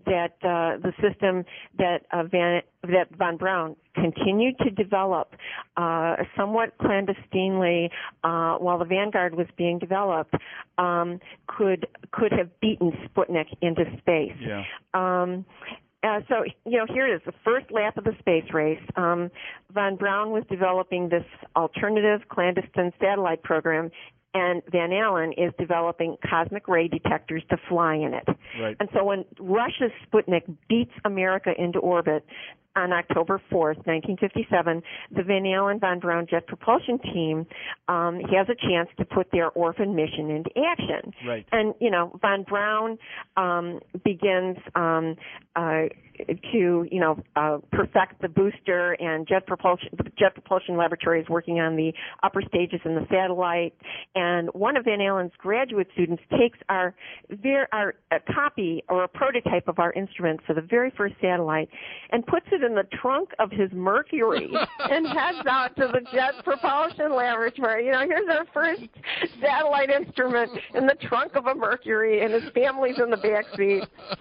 that uh, the system that uh, Van that von Braun continued to develop uh, somewhat clandestinely uh, while the Vanguard was being developed um, could could have beaten Sputnik into space. Yeah. Um, Uh, so, you know, here it is, the first lap of the space race. Um, von Braun was developing this alternative clandestine satellite program, and Van Allen is developing cosmic ray detectors to fly in it. Right. And so when Russia's Sputnik beats America into orbit on October fourth, nineteen fifty-seven, the Van Allen von Braun Jet Propulsion Team um, has a chance to put their orphan mission into action. Right. And, you know, von Braun um, begins um, uh, to, you know, uh, perfect the booster, and Jet Propulsion, the Jet Propulsion Laboratory is working on the upper stages in the satellite. And one of Van Allen's graduate students takes our, ver- our a copy or a prototype of our instrument for the very first satellite and puts it in the trunk of his Mercury and heads out to the Jet Propulsion Laboratory. You know, here's our first satellite instrument in the trunk of a Mercury, and his family's in the back seat.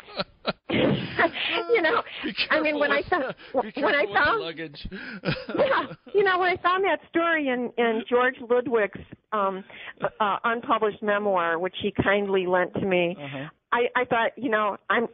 you know, I mean, when I found when I found luggage. yeah, you know, when I found that story in in George Ludwig's um, uh, unpublished memoir, which he kindly lent to me, uh-huh. I, I thought, you know, I'm.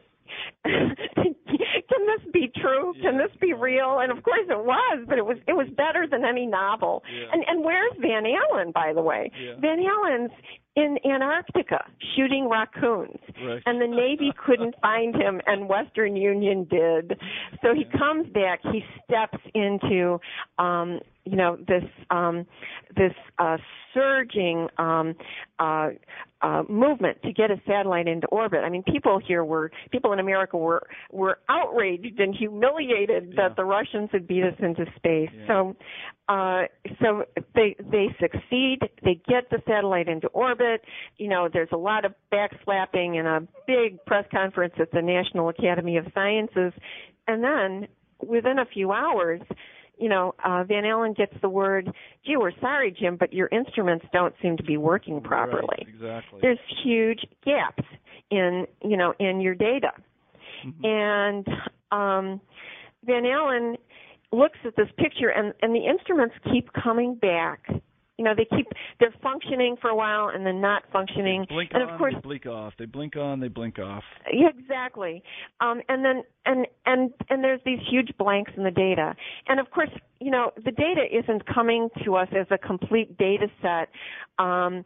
Can this be true? Yeah. Can this be real? And of course it was, but it was it was better than any novel. Yeah. And and where's Van Allen, by the way? Yeah. Van Allen's in Antarctica shooting raccoons, right. And the Navy couldn't find him, and Western Union did. So he comes back. He steps into, um, you know, this um, this uh, surging um, uh, uh, movement to get a satellite into orbit. I mean, people here were people in America were were outraged and humiliated yeah. that the Russians had beat us into space. Yeah. So, uh, so they they succeed. They get the satellite into orbit. You know, there's a lot of backslapping and a big press conference at the National Academy of Sciences, and then within a few hours, you know, uh, Van Allen gets the word, gee, we're sorry, Jim, but your instruments don't seem to be working properly. Right, exactly. There's huge gaps in, you know, in your data. Mm-hmm. And um, Van Allen looks at this picture, and, and the instruments keep coming back. You know, they keep, they're functioning for a while and then not functioning. They blink and on, of course, they blink off. They blink on, they blink off. Yeah, exactly. Um, and then, and, and, and there's these huge blanks in the data. And of course, you know, the data isn't coming to us as a complete data set um,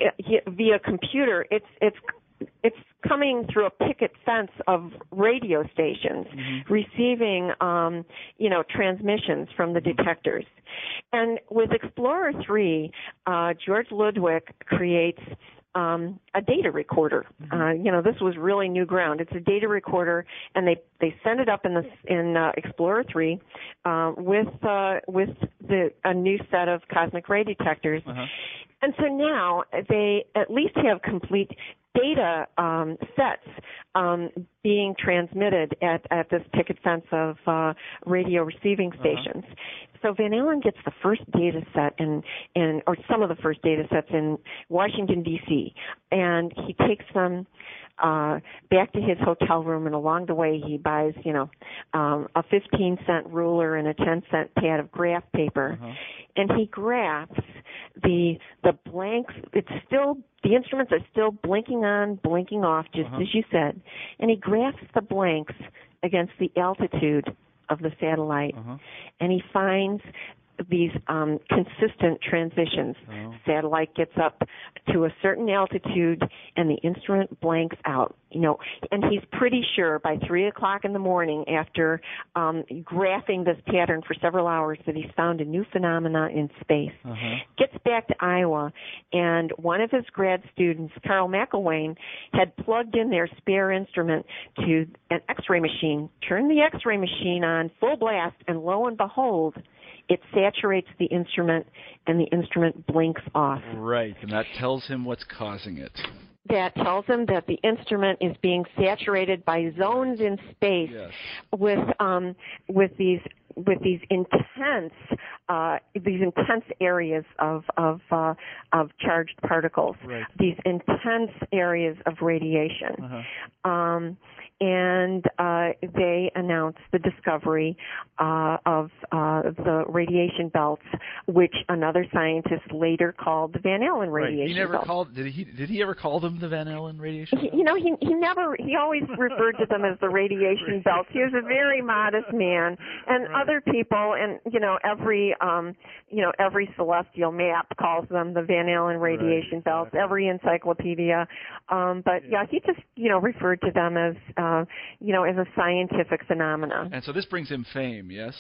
via computer. It's, it's, it's coming through a picket fence of radio stations, mm-hmm. receiving, um, you know, transmissions from the detectors. And with Explorer three, uh, George Ludwig creates um, a data recorder. Mm-hmm. Uh, you know, this was really new ground. It's a data recorder, and they they send it up in the in uh, Explorer three uh, with uh, with the a new set of cosmic ray detectors. Uh-huh. And so now they at least have complete data um, sets um, being transmitted at, at this picket fence of uh, radio receiving stations. Uh-huh. So Van Allen gets the first data set in, in, or some of the first data sets in Washington, D C, and he takes them uh, back to his hotel room, and along the way he buys, you know, um, a fifteen cent ruler and a ten cent pad of graph paper, uh-huh. and he graphs the the blanks. It's still, the instruments are still blinking on, blinking off, just uh-huh. as you said, and he graphs the blanks against the altitude of the satellite, uh-huh. and he finds these um, consistent transitions. Uh-huh. Satellite gets up to a certain altitude, and the instrument blanks out. You know, and he's pretty sure by three o'clock in the morning, after um, graphing this pattern for several hours, that he's found a new phenomena in space. Uh-huh. Gets back to Iowa, and one of his grad students, Carl McElwain, had plugged in their spare instrument to an X-ray machine, turned the X-ray machine on full blast, and lo and behold, it saturates the instrument, and the instrument blinks off. Right, and that tells him what's causing it. That tells him that the instrument is being saturated by zones in space yes. with um, with these with these intense uh, these intense areas of of uh, of charged particles, right. these intense areas of radiation. Uh-huh. Um, and uh, they announced the discovery uh, of uh, the radiation belts, which another scientist later called the Van Allen radiation right. He never belts. called. Did he? Did he ever call them the Van Allen radiation belts? He, you know, he he never. He always referred to them as the radiation belts. He was a very modest man, and right. other people, and you know, every um, you know, every celestial map calls them the Van Allen radiation right, belts. exactly. Every encyclopedia, um, but yeah. yeah, he just you know referred to them as uh, you know as a scientific phenomenon. And so this brings him fame, yes.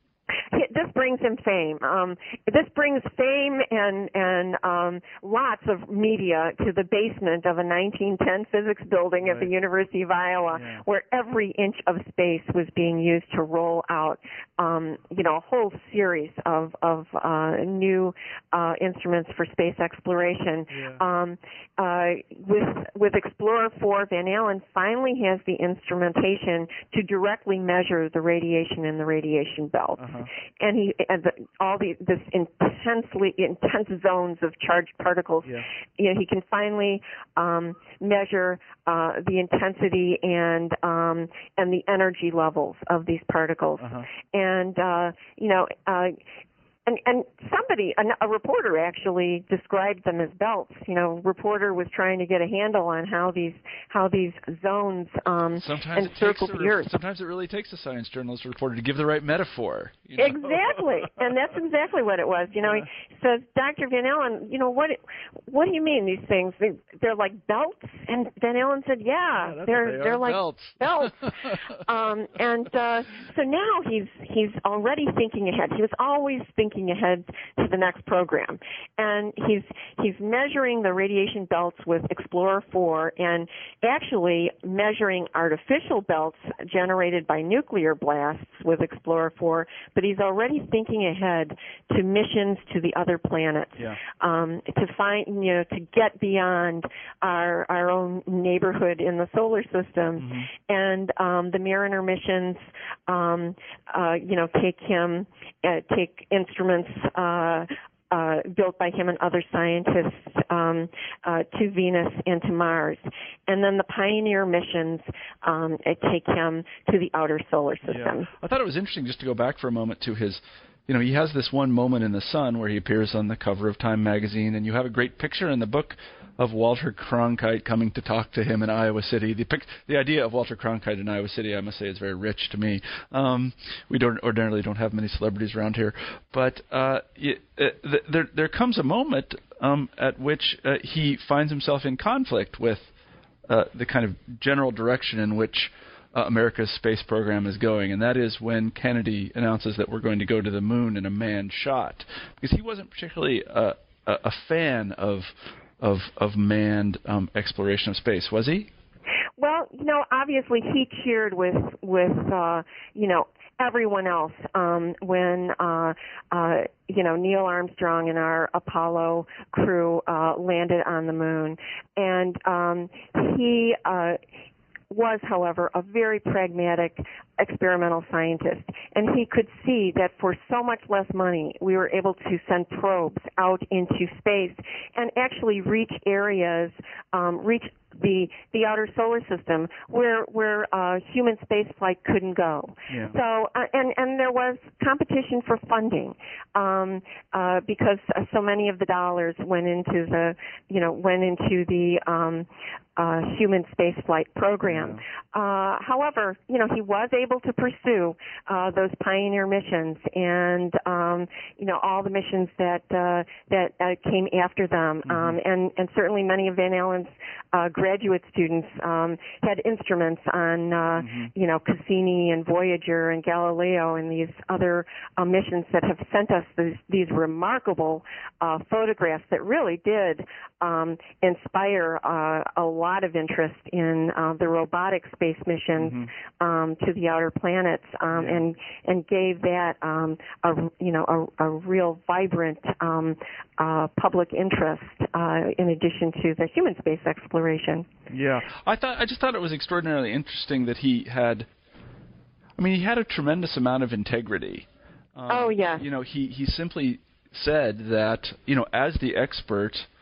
This brings him fame. Um, this brings fame and and um, lots of media to the basement of a nineteen ten physics building right. at the University of Iowa, yeah. where every inch of space was being used to roll out, um, you know, a whole series of of uh, new uh, instruments for space exploration. Yeah. Um, uh, with with Explorer four, Van Allen finally has the instrumentation to directly measure the radiation in the radiation belt. Uh-huh. And he and the, all the this intensely intense zones of charged particles. Yeah. You know, he can finally um, measure uh, the intensity and um, and the energy levels of these particles. Uh-huh. And uh, you know. Uh, And, and somebody, a, a reporter actually described them as belts. You know, reporter was trying to get a handle on how these how these zones um, sometimes encircle it takes the Earth. Sometimes it really takes a science journalist or reporter to give the right metaphor. You know? Exactly, and that's exactly what it was. You know, yeah. he says, Doctor Van Allen, you know what? What do you mean these things? They, they're like belts, and Van Allen said, Yeah, yeah they're they they're are, like belts. belts. um, and uh, so now he's he's already thinking ahead. He was always thinking ahead to the next program, and he's he's measuring the radiation belts with Explorer four, and actually measuring artificial belts generated by nuclear blasts with Explorer four. But he's already thinking ahead to missions to the other planets, yeah. um, to find you know to get beyond our our own neighborhood in the solar system, mm-hmm. and um, the Mariner missions, um, uh, you know, take him uh, take instruments. Uh, uh, built by him and other scientists um, uh, to Venus and to Mars. And then the Pioneer missions um, take him to the outer solar system. Yeah. I thought it was interesting just to go back for a moment to his, you know, he has this one moment in the sun where he appears on the cover of Time magazine, and you have a great picture in the book of Walter Cronkite coming to talk to him in Iowa City. The pic- the idea of Walter Cronkite in Iowa City, I must say, is very rich to me. Um, we don't ordinarily don't have many celebrities around here, but uh, it, uh, th- there there comes a moment um, at which uh, he finds himself in conflict with uh, the kind of general direction in which Uh, America's space program is going, and that is when Kennedy announces that we're going to go to the moon in a manned shot, because he wasn't particularly a, a, a fan of of, of manned um, exploration of space, was he? Well, you know, obviously he cheered with with uh, you know everyone else um, when uh, uh, you know Neil Armstrong and our Apollo crew uh, landed on the moon, and um, he. Uh, was, however, a very pragmatic experimental scientist, and he could see that for so much less money we were able to send probes out into space and actually reach areas, um, reach the the outer solar system where where uh, human spaceflight couldn't go. Yeah. So uh, and and there was competition for funding um, uh, because uh, so many of the dollars went into the you know went into the um, uh, human spaceflight program. Yeah. Uh, however, you know he was able to pursue uh, those Pioneer missions and um, you know all the missions that uh, that uh, came after them, mm-hmm. um, and and certainly many of Van Allen's uh, graduate students um, had instruments on uh, mm-hmm. you know Cassini and Voyager and Galileo and these other uh, missions that have sent us these, these remarkable uh, photographs that really did um, inspire uh, a lot of interest in uh, the robotic space missions mm-hmm. um, to the outer planets, um, yeah. and and gave that um, a you know a, a real vibrant um, uh, public interest uh, in addition to the human space exploration. Yeah, I thought I just thought it was extraordinarily interesting that he had. I mean, he had a tremendous amount of integrity. Um, oh yeah. You know, he he simply said that you know, as the expert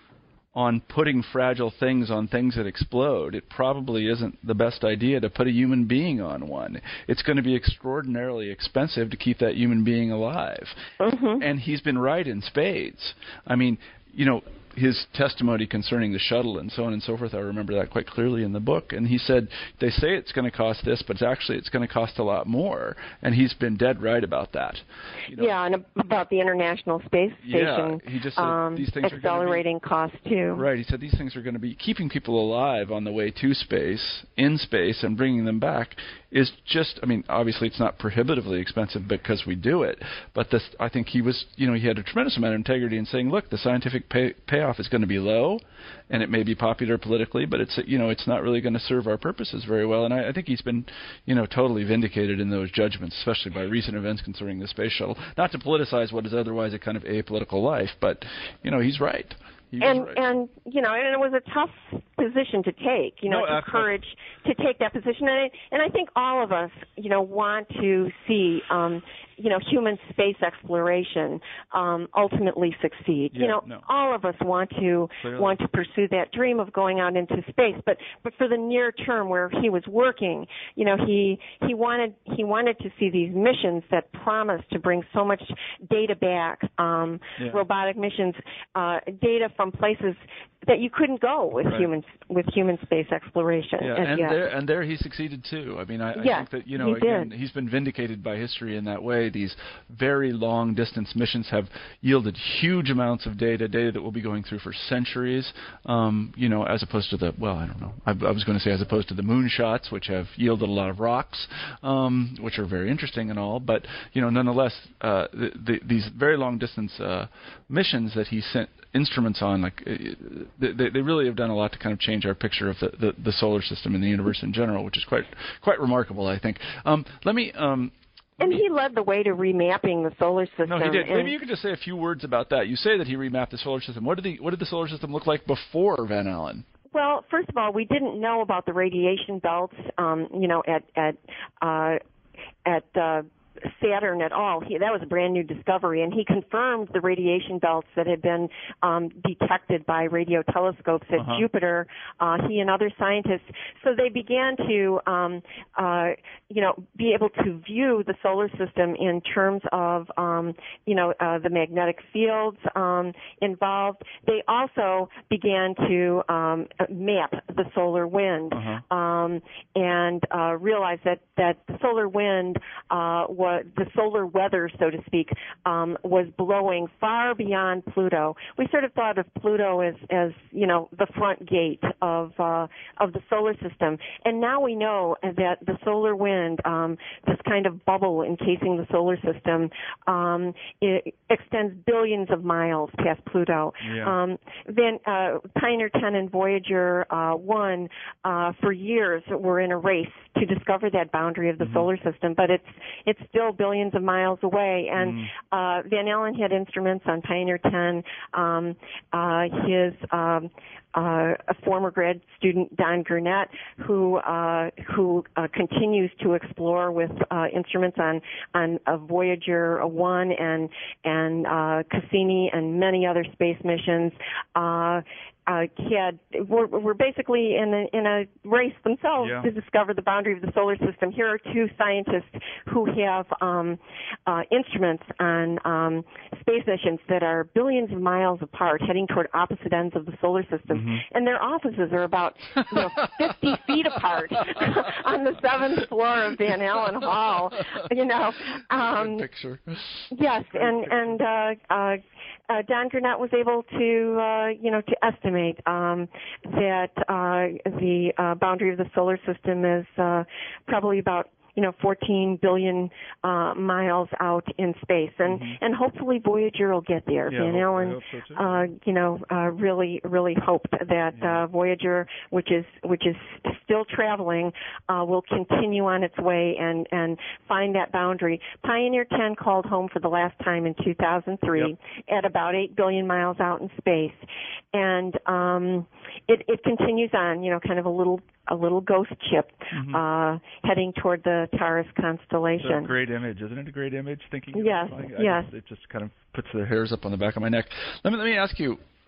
on putting fragile things on things that explode, it probably isn't the best idea to put a human being on one. It's going to be extraordinarily expensive to keep that human being alive. Mm-hmm. And he's been right in spades. I mean, you know, his testimony concerning the shuttle and so on and so forth, I remember that quite clearly in the book. And he said, they say it's going to cost this, but it's actually it's going to cost a lot more. And he's been dead right about that. You know, yeah, and about the International Space Station yeah, he just said um, these things accelerating are be, costs, too. Right, he said these things are going to be keeping people alive on the way to space, in space, and bringing them back is just, I mean, obviously it's not prohibitively expensive because we do it, but this, I think he was, you know, he had a tremendous amount of integrity in saying, look, the scientific pay, payoff is going to be low, and it may be popular politically, but it's, you know, it's not really going to serve our purposes very well. And I, I think he's been, you know, totally vindicated in those judgments, especially by recent events concerning the space shuttle. Not to politicize what is otherwise a kind of apolitical life, but, you know, he's right. He and right. and you know, and it was a tough position to take. You know, no, to uh, courage to take that position, and I, and I think all of us, you know, want to see, um, you know, human space exploration um, ultimately succeed. Yeah, you know, no. all of us want to Clearly. want to pursue that dream of going out into space. But but for the near term, where he was working, you know, he he wanted he wanted to see these missions that promised to bring so much data back, um, yeah. robotic missions, uh, data from places that you couldn't go with right. human with human space exploration. Yeah, as and yet. there and there he succeeded too. I mean, I, I yes, think that you know he again did. he's been vindicated by history in that way. These very long distance missions have yielded huge amounts of data, data that we'll be going through for centuries. Um, you know, as opposed to the well, I don't know. I, I was going to say as opposed to the moonshots, which have yielded a lot of rocks, um, which are very interesting and all. But you know, nonetheless, uh, the, the, these very long distance uh, missions that he sent instruments on, like they, they really have done a lot to kind of change our picture of the, the, the solar system and the universe in general, which is quite quite remarkable, I think. Um, let me. Um, let and me, he led the way to remapping the solar system. No, he did. And Maybe you could just say a few words about that. You say that he remapped the solar system. What did the what did the solar system look like before Van Allen? Well, first of all, we didn't know about the radiation belts, um, you know, at at uh, at uh, Saturn at all. He, that was a brand new discovery, and he confirmed the radiation belts that had been um, detected by radio telescopes at uh-huh. Jupiter. Uh, he and other scientists, so they began to, um, uh, you know, be able to view the solar system in terms of, um, you know, uh, the magnetic fields um, involved. They also began to um, map the solar wind uh-huh. um, and uh, realize that that the solar wind uh, was the solar weather, so to speak, um, was blowing far beyond Pluto. We sort of thought of Pluto as, as you know, the front gate of uh, of the solar system, and now we know that the solar wind, um, this kind of bubble encasing the solar system, um, it extends billions of miles past Pluto. Yeah. Um, then uh, Pioneer ten and Voyager uh, one, uh, for years, were in a race to discover that boundary of the mm-hmm. solar system, but it's it's still billions of miles away. And mm. uh, Van Allen had instruments on Pioneer ten. Um, uh, his um, uh, a former grad student, Don Gurnett, who uh, who uh, continues to explore with uh, instruments on on uh, Voyager one and and uh, Cassini and many other space missions. Uh, Uh, he had were, were basically in a, in a race themselves yeah. to discover the boundary of the solar system. Here are two scientists who have um, uh, instruments on um, space missions that are billions of miles apart, heading toward opposite ends of the solar system, mm-hmm. and their offices are about you know, fifty feet apart on the seventh floor of Van Allen Hall. You know, um, Good picture. Yes, and and uh, uh, uh, Don Gurnett was able to uh, you know to estimate um, that uh, the uh, boundary of the solar system is uh, probably about you know fourteen billion uh, miles out in space, and mm-hmm. and hopefully Voyager will get there. Yeah, Van hope, Allen, so uh, you know, uh, really really hoped that yeah. uh, Voyager, which is which is still traveling, uh, will continue on its way and and find that boundary. Pioneer ten called home for the last time in two thousand three yep. at about eight billion miles out in space, and um, it it continues on, you know, kind of a little. a little ghost ship mm-hmm. uh, heading toward the Taurus constellation. It's a great image, isn't it? A great image. Thinking. Yes. Of it, yes. Just, it just kind of puts the hairs up on the back of my neck. Let me let me ask you.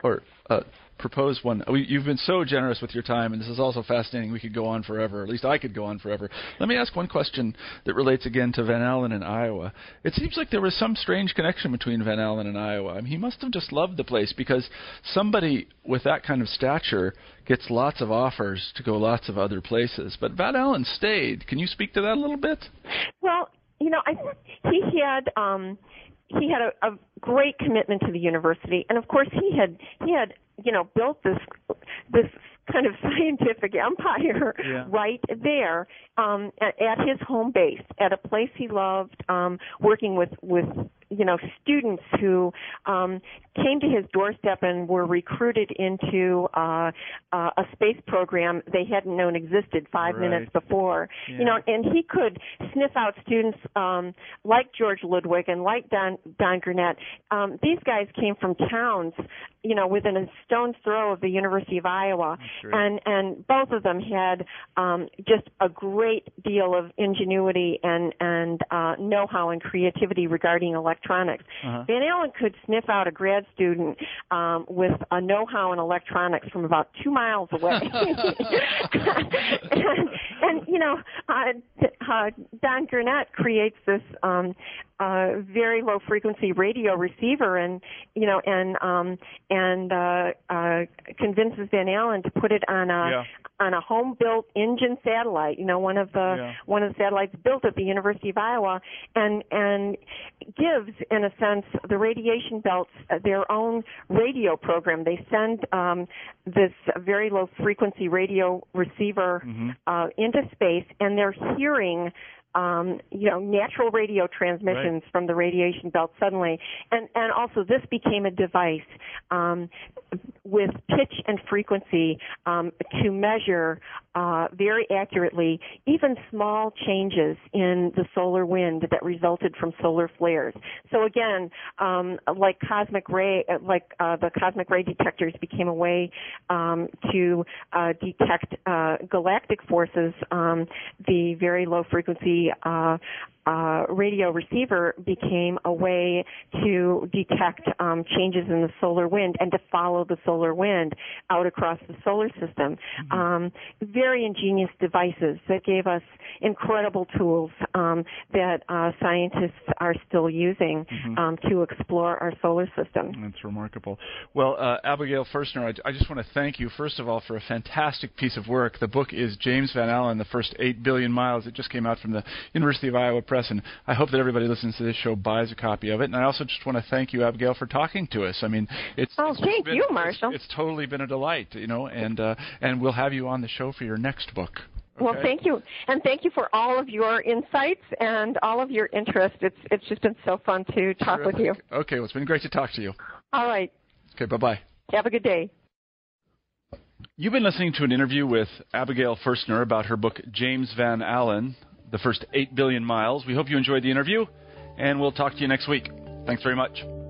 or uh, propose one. We, you've been so generous with your time, and this is also fascinating. We could go on forever. At least I could go on forever. Let me ask one question that relates again to Van Allen in Iowa. It seems like there was some strange connection between Van Allen and Iowa. I mean, he must have just loved the place, because somebody with that kind of stature gets lots of offers to go lots of other places. But Van Allen stayed. Can you speak to that a little bit? Well, you know, I he had um, he had a, a great commitment to the university, and of course he had he had you know built this this kind of scientific empire yeah. right there um, at, at his home base, at a place he loved, um, working with with you know students who um, came to his doorstep and were recruited into uh, uh, a space program they hadn't known existed five right. minutes before. Yeah. You know, and he could sniff out students um, like George Ludwig and like Don Don Gurnett. Um, these guys came from towns, you know, within a stone's throw of the University of Iowa, and and both of them had um, just a great deal of ingenuity and and uh, know-how and creativity regarding electronics. Uh-huh. Van Allen could sniff out a grad student um, with a know-how in electronics from about two miles away. and, and, you know, uh, uh, Don Gurnett creates this um, uh, very low-frequency radio receiver, and you know, and um, and uh, uh, convinces Van Allen to put it on a yeah. on a home-built InGen satellite. You know, one of the yeah. one of the satellites built at the University of Iowa, and and gives, in a sense, the radiation belts their own radio program. They send um, this very low-frequency radio receiver mm-hmm. uh, into space, and they're hearing Um, you know, natural radio transmissions right. from the radiation belt suddenly. And, and also this became a device um, with pitch and frequency um, to measure uh, very accurately even small changes in the solar wind that resulted from solar flares. So again, um, like cosmic ray, like uh, the cosmic ray detectors became a way um, to uh, detect uh, galactic forces, um, the very low frequency Uh, uh, radio receiver became a way to detect um, changes in the solar wind and to follow the solar wind out across the solar system. Mm-hmm. Um, very ingenious devices that gave us incredible tools um, that uh, scientists are still using mm-hmm. um, to explore our solar system. That's remarkable. Well, uh, Abigail Furstner, I, I just want to thank you, first of all, for a fantastic piece of work. The book is James Van Allen, The First Eight Billion Miles. It just came out from the University of Iowa Press, and I hope that everybody listening to this show buys a copy of it. And I also just want to thank you, Abigail, for talking to us. I mean, it's oh, it's thank been, you, Marshall. It's, it's totally been a delight, you know, and uh, and we'll have you on the show for your next book. Okay? Well, thank you, and thank you for all of your insights and all of your interest. It's it's just been so fun to talk Terrific. with you. Okay, well, it's been great to talk to you. All right. Okay, bye-bye. Have a good day. You've been listening to an interview with Abigail Furstner about her book, James Van Allen, The First Eight Billion Miles. We hope you enjoyed the interview, and we'll talk to you next week. Thanks very much.